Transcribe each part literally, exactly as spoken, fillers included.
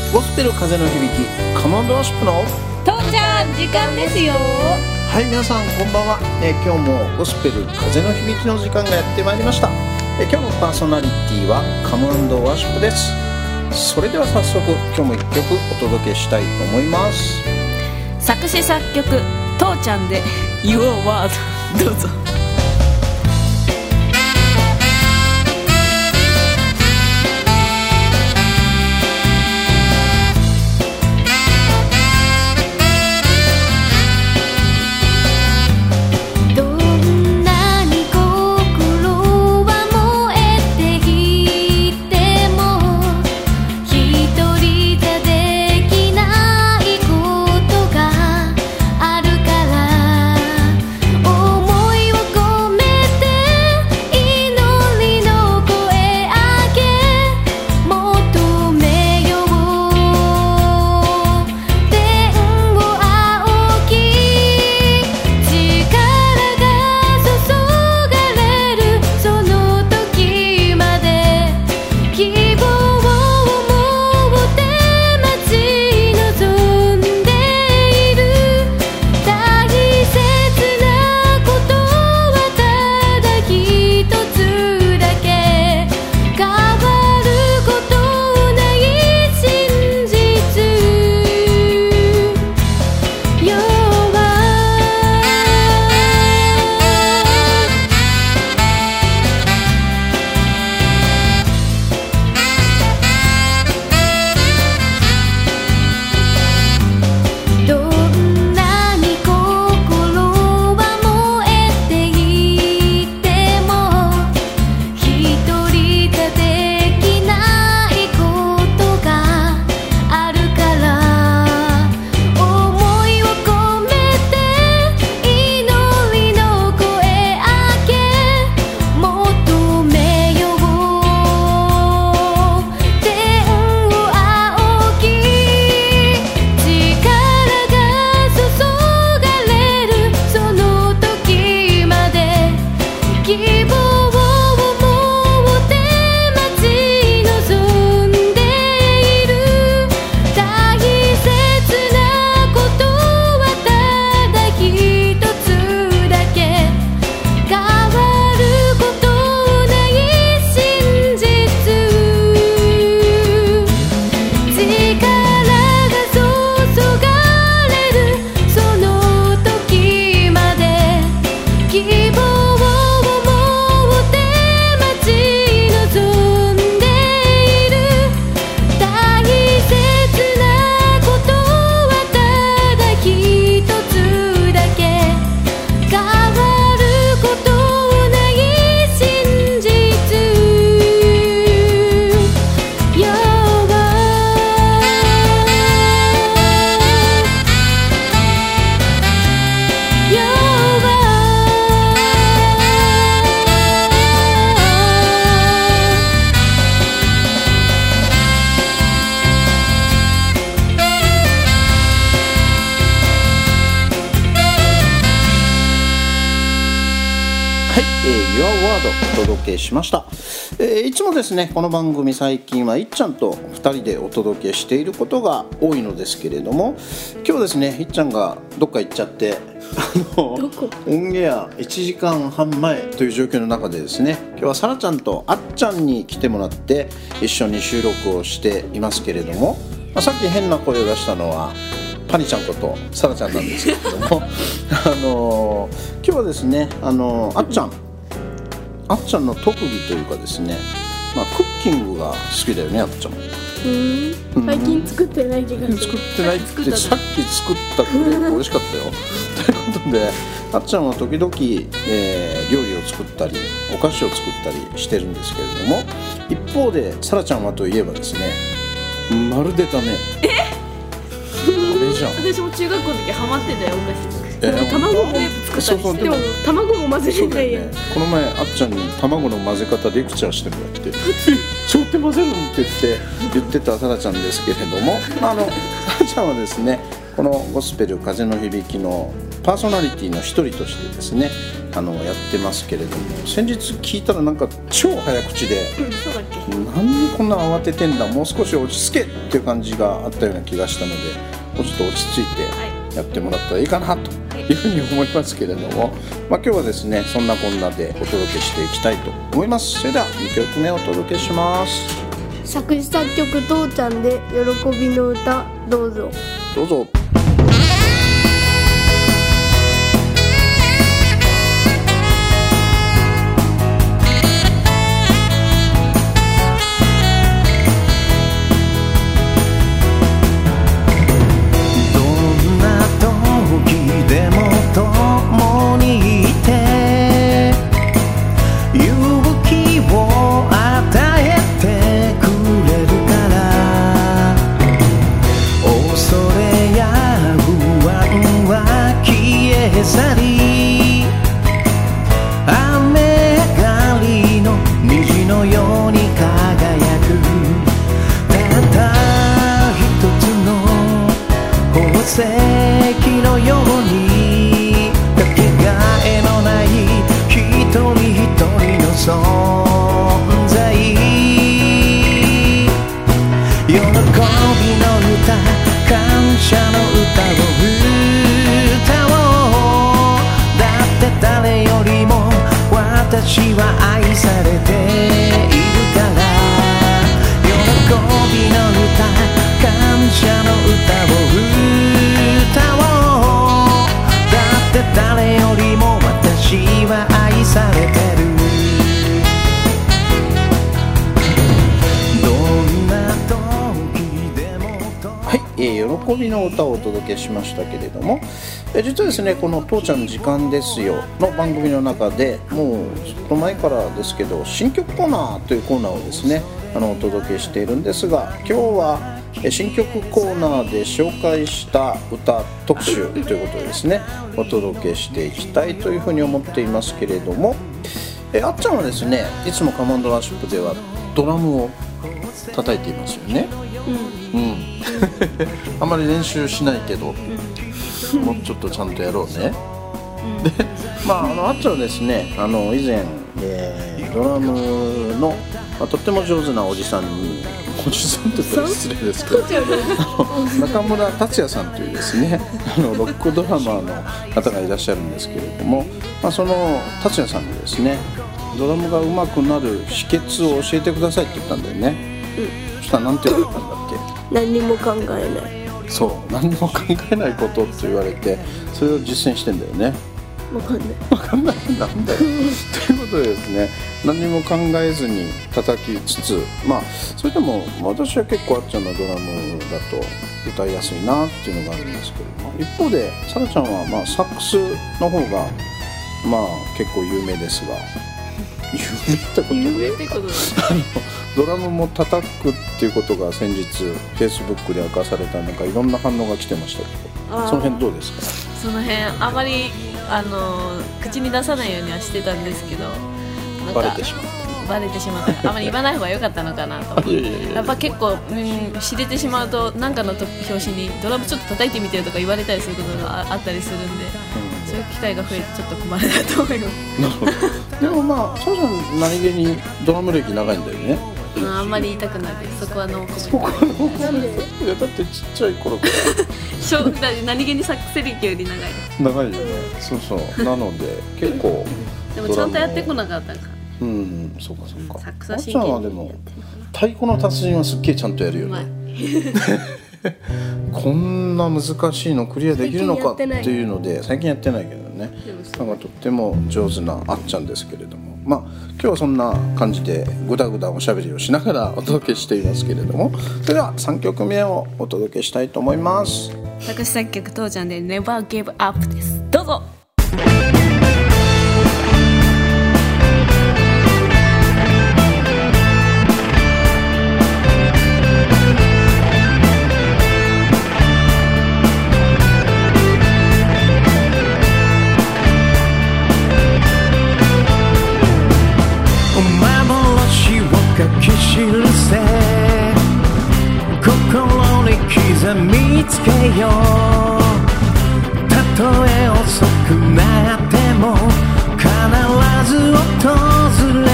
ゴスペル風の響きカモンドワシップの父ちゃん時間ですよ。 はい、皆さんこんばんは、えー、今日もゴスペル風の響きの時間がやってまいりました。えー、今日のパーソナリティはカモンドワシップです。それでは早速今日も一曲お届けしたいと思います。 作詞作曲父ちゃんで Your Word どうぞ。 お届けしました。えー、いつもですねこの番組最近はいっちゃんとふたりでお届けしていることが多いのですけれども、今日ですねいっちゃんがどっか行っちゃってあのオンエアいちじかんはんまえという状況の中でですね、今日はさらちゃんとあっちゃんに来てもらって一緒に収録をしていますけれども、まあ、さっき変な声を出したのはパニちゃんことさらちゃんなんですけれどもあのー、今日はですねあのー、あっちゃんあっちゃんの特技というかですね、まあ、クッキングが好きだよね。あっちゃんうん最近作ってない気がする。 作ってないってさっき作ったクレープ美味しかったよということであっちゃんは時々、えー、料理を作ったりお菓子を作ったりしてるんですけれども、一方でさらちゃんはといえばですねまるでダメえダメじゃん。 私も中学校の時ハマってたよお菓子作って。 えー、卵も作ったりして。でも卵も混ぜれないやん、 ね、この前あっちゃんに卵の混ぜ方レクチャーしてもらってそうやって混ぜるのって言って言ってたさらちゃんですけれども、あのさらちゃんはですねこのゴスペル風の響きのパーソナリティの一人としてですねあのやってますけれども、先日聞いたらなんか超早口で、 うん、そうだっけ。 なんでこんな慌ててんだ、もう少し落ち着けっていう感じがあったような気がしたので、もうちょっと落ち着いてやってもらったらいいかなというふうに思いますけれども、まあ、今日はですねそんなこんなでお届けしていきたいと思います。それではにきょくめお届けします。 作詞作曲父ちゃんで喜びの歌、どうぞ。 どうぞ。 私は愛されているから喜びの歌、感謝の歌を歌おう。だって誰よりも私は愛されてる。どんな時でもはい、えー、喜びの歌をお届けしましたけれども、えー、実はですねこの父ちゃんの時間ですよの番組の中でもうずっと前からですけど新曲コーナーというコーナーをですねあのお届けしているんですが、今日はえ新曲コーナーで紹介した歌特集ということでですねお届けしていきたいというふうに思っていますけれども、えあっちゃんはですねいつもカマンドワーシップではドラムを叩いていますよね。うん、うん、あんまり練習しないけど、うん、もうちょっとちゃんとやろうね。うん、で、まああのあっちゃんはですねあの以前、えー、ドラムの、まあ、とっても上手なおじさんにおじさんって言ったら失礼ですけど中村達也さんというですねあのロックドラマーの方がいらっしゃるんですけれども、まあ、その達也さんにですねドラムが上手くなる秘訣を教えてくださいって言ったんだよね。うん、そしたら何て言われたんだっけ。 何にも考えない。 そう何にも考えないことって言われてそれを実践してんだよね。 わかんないわかんないなんだよということでですね何にも考えずに叩きつつ、まあそれでも私は結構あっちゃんのドラムだと歌いやすいなっていうのがあるんですけれども、一方でさらちゃんはまあサックスの方がまあ結構有名ですが有名ってこと有名ってことあのドラムも叩くっていうことが先日 Facebook で明かされた中いろんな反応が来てましたけど、その辺どうですか。 その辺あまりあの口に出さないようにはしてたんですけど、なんかバレてしまったバレてしまったあまり言わない方が良かったのかなといやいやいややっぱ結構、うん、知れてしまうと何かの表紙にドラムちょっと叩いてみてよとか言われたりすることがあったりするんで、うん、そういう機会が増えてちょっと困るなと思います。 なるほど。でもまあそうじゃん何気にドラム歴長いんだよね。 うん、あんまり言いたくないです。そこはノーコメント。 そこはノーコメント。いやだってちっちゃい頃から小だ何気にサックス歴より長いです。 長いよね。そうそうなので結構でもちゃんとやってこなかったから。 うん、そうかそうか。 サックスは真剣に。あっちゃんはでも太鼓の達人はすっげえちゃんとやるよね。こんな難しいのクリアできるのかっていうので最近やってないけどね。なんかとっても上手なあっちゃんですけれども、まあ今日はそんな感じでぐだぐだおしゃべりをしながらお届けしていますけれども、それではさんきょくめをお届けしたいと思います。 作詞作曲父ちゃんで Never Give Up です。どうぞ。 書き記せ心に刻みつけよう。たとえ遅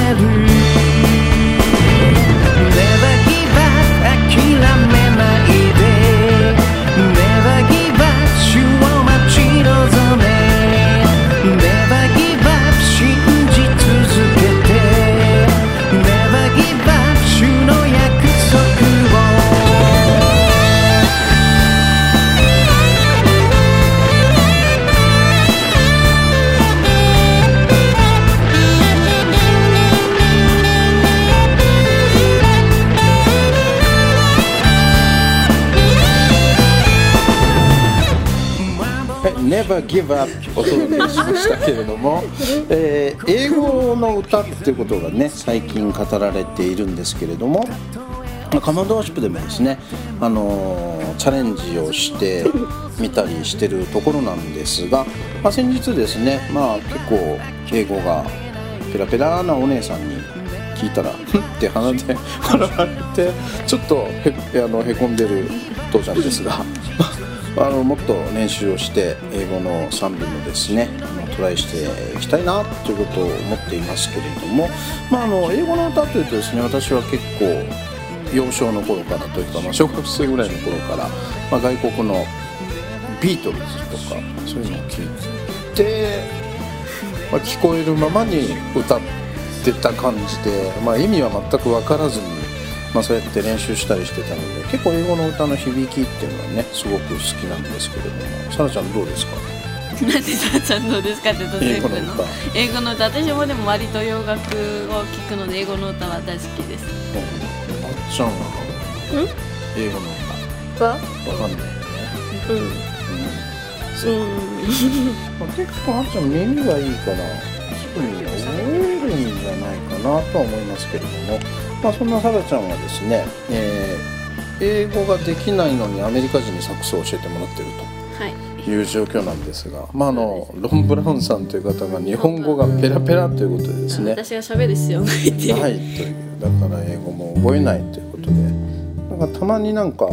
る Never give up 諦めないで Never give up 主を待ち望め Never give up 信じ続けて Never give up 主の約束を Never Give Up お届けしましたけれども、えー、英語の歌っていうことがね最近語られているんですけれども、カムドワーシップでもですね、あのー、チャレンジをしてみたりしてるところなんですが、まあ、先日ですね、まあ、結構英語がペラペラなお姉さんに聞いたらふんって鼻で笑われてちょっと へ, あのへこんでる父ちゃんですがあのもっと練習をして英語のさんぶもですねトライしていきたいなということを思っていますけれども、まあ、あの英語の歌というとですね、私は結構幼少の頃からというか、まあ、小学生ぐらいの頃から、まあ、外国のビートルズとかそういうのを聞いて、まあ、聞こえるままに歌ってた感じで、まあ、意味は全く分からずに、まあ、そうやって練習したりしてたので、結構英語の歌の響きっていうのはねすごく好きなんですけれども、さらちゃんどうですか？ なんでさらちゃんどうですかってと英語の歌英語の歌、私もでも割と洋楽を聴くので英語の歌は大好きです。 あっちゃんは英語の歌はわかんないよね。 うんうん、まあ、結構あっちゃん耳がいいからすぐに覚えるんじゃないかなとは思いますけれども、まあ、そんなさらちゃんはですね、えー、英語ができないのにアメリカ人にサックスを教えてもらっているという状況なんですが、まあ、あのロン・ブラウンさんという方が日本語がペラペラということでですね、 私が喋る必要ないっていうないという、だから英語も覚えないということで、なんかたまになんか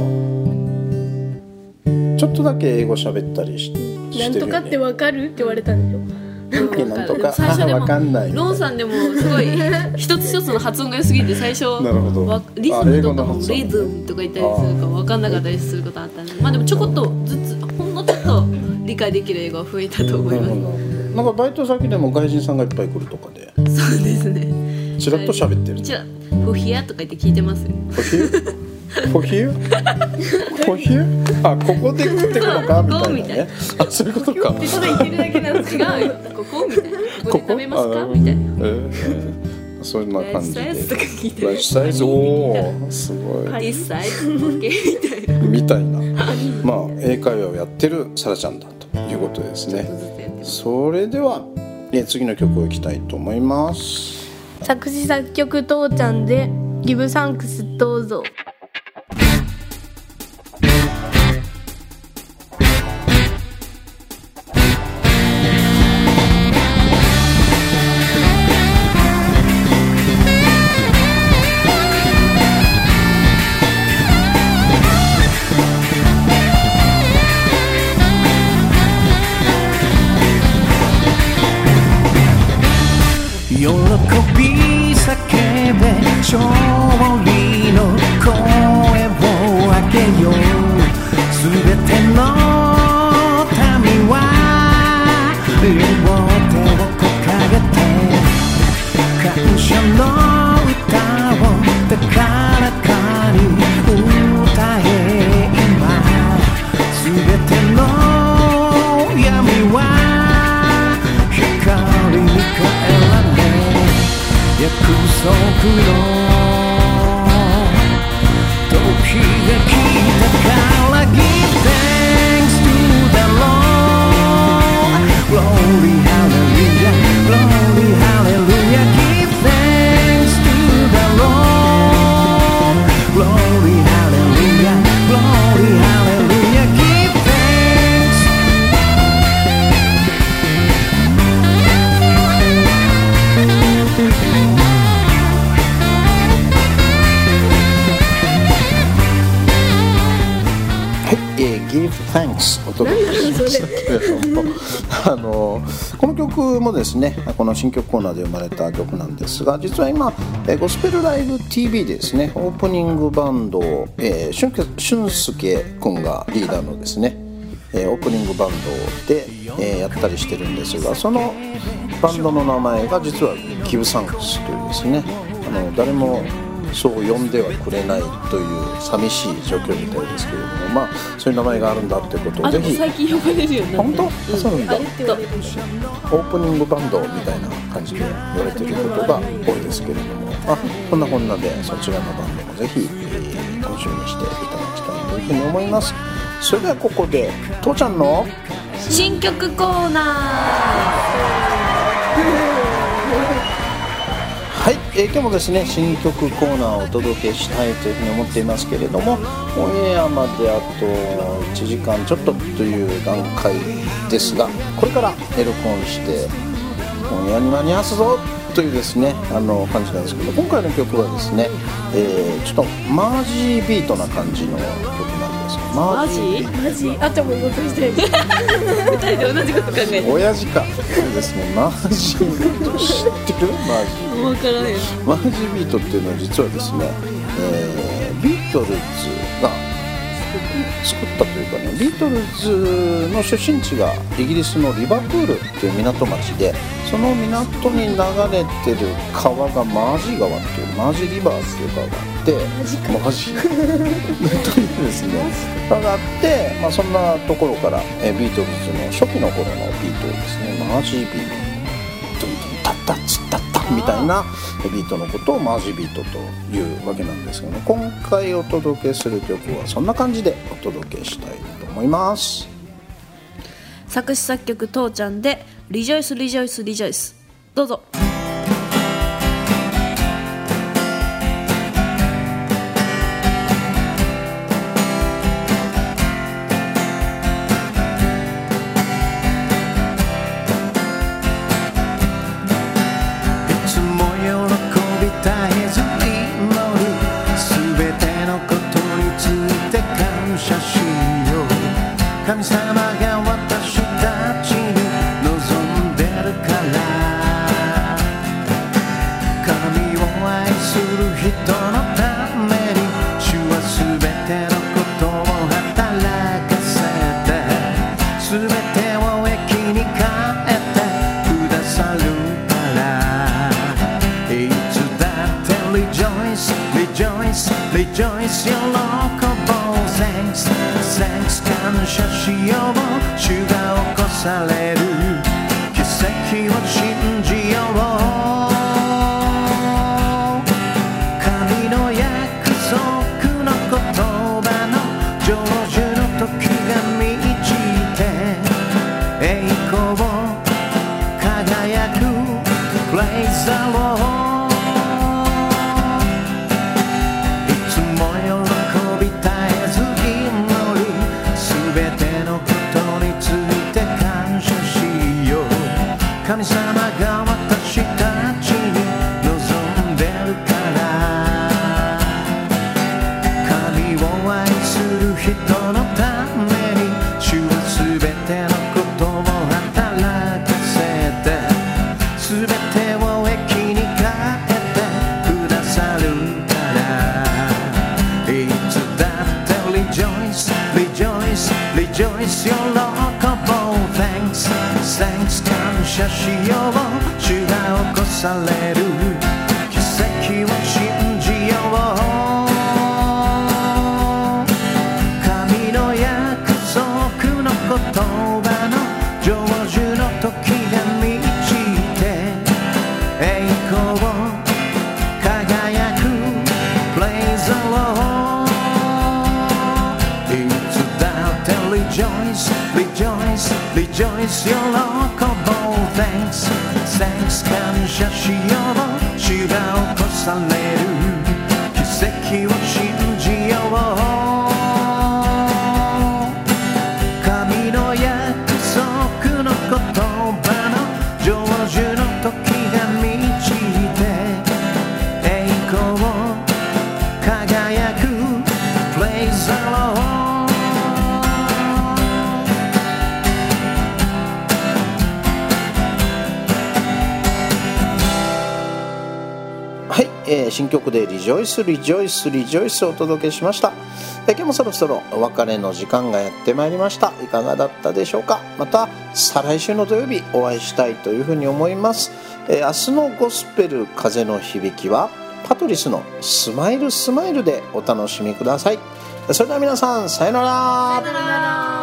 ちょっとだけ英語喋ったり し, してるよね。 なんとかってわかるって言われたんでしょ。 なんとか最初でもわかんないロンさんでもすごい一つ一つの発音が良すぎて最初なるほどわリズムとかもあ英語の発音リズムとか言ったりするか分かんなかったりすることあったんで、まあでもちょこっとずつほんのちょっと理解できる英語が増えたと思います。 なんかバイト先でも外人さんがいっぱい来るとかでそうですね。 ちらっと喋ってる。 ちらフヒアとか言って聞いてますよ。 コヒュコヒュあ、ここで食ってくのかみたいなね。あ、そういうことか。 ただ言ってるだけなんです。違うよ。ここみたいな。ここで食べますかみたいな。 えー、そんな感じで。 ライスサイズとか聞いてる。 ライスサイズ、おー、すごい。 ライスサイズ OK みたいな。 みたいな。まあ英会話をやってるサラちゃんだということですね。それでは、え次の曲をいきたいと思います。 作詞作曲父ちゃんでギブサンクスどうぞ。 喜び叫べ勝利の声を上げようすべての民は両手を掲げて感謝の歌を高らかに歌え今すべての闇は光に変え約束の時が来たから Give thanks to the Lord Glory hallelujah Glory hallelujah Give thanks to the Lord Thanks お届けしましたけれどもあのこの曲もですねこの新曲コーナーで生まれた曲なんですが、実は今えゴスペルライブ ティーブイ でですねオープニングバンドを、えー、俊介くんがリーダーのですねえー、オープニングバンドで、えー、やったりしてるんですが、そのバンドの名前が実はギブサンクスというですねあの誰もそう呼んではくれないという寂しい状況みたいですけれども、まあそういう名前があるんだっていうことをぜひ。 最近呼ばれるよね。 本当？うん、そうなんだ。 あれって言われる。 オープニングバンドみたいな感じで言われていることが多いですけれども、あこんなこんなでそちらのバンドもぜひ、えー、楽しみにしていただきたいというふうに思います。それではここで父ちゃんの新曲コーナーはい、えー、今日もですね新曲コーナーをお届けしたいというふうに思っていますけれども、オンエアまであといちじかんちょっとという段階ですが、これから録音してオンエアに間に合わすぞというですねあの感じなんですけど、今回の曲はですね、えー、ちょっとマージービートな感じの曲なんですよ。 マジマジあっちゃんも動きしてるふたりで同じこと考えて親父かそうですねマージービート知ってる？マージー分からへん。 マージービートっていうのは実はですね、えー、ビートルズが作ったというかね、ビートルズの出身地がイギリスのリバプールっていう港町で、その港に流れてる川がマージー川っていうマージーリバーっていう川があって、マジというですね川があって、まあ、そんなところから、えー、ビートルズの初期の頃のビートをですねマージービート、ドンドンタッタッツッタッタみたいなビートのことをマージービートというわけなんですけどね、今回お届けする曲はそんな感じでお届けしたいと思います。 作詞作曲父ちゃんでリジョイスリジョイスリジョイス、どうぞ。 神様が私たちに望んでるから神を愛する人のために主はすべてのことを働かせてすべてを益に変えてくださるからいつだって Rejoice, Rejoice, Rejoice 喜ぼう Thanks, Thanks 感謝しよう主が起こされる奇跡を信じよう神の約束の言葉の成就の時が満ちて栄光を輝く Praise the Lord神様が私たちに望んでるから神を愛する人のために主はすべてのことを働かせてすべてを益に変えてくださるからいつだって Rejoice, Rejoice, Rejoice 喜ぼう Thanks, Thanks感謝しよう主が起こされる奇跡を信じよう神の約束の言葉の成就の時が満ちて栄光を輝く Praise the Lord いつだって Rejoice, Rejoice, Rejoice 喜ぼうThanks, Thanks 感謝しよう主が起こされる奇跡を信じよう神の約束の言葉の成就の時が満ちて栄光を輝く Praise the Lord えー、新曲でリジョイスリジョイスリジョイスをお届けしました。えー、今日もそろそろお別れの時間がやってまいりました。いかがだったでしょうか。また再来週の土曜日お会いしたいというふうに思います。えー、明日のゴスペル風の響きはパトリスのスマイルスマイルでお楽しみください。それでは皆さんさよなら。 さよなら。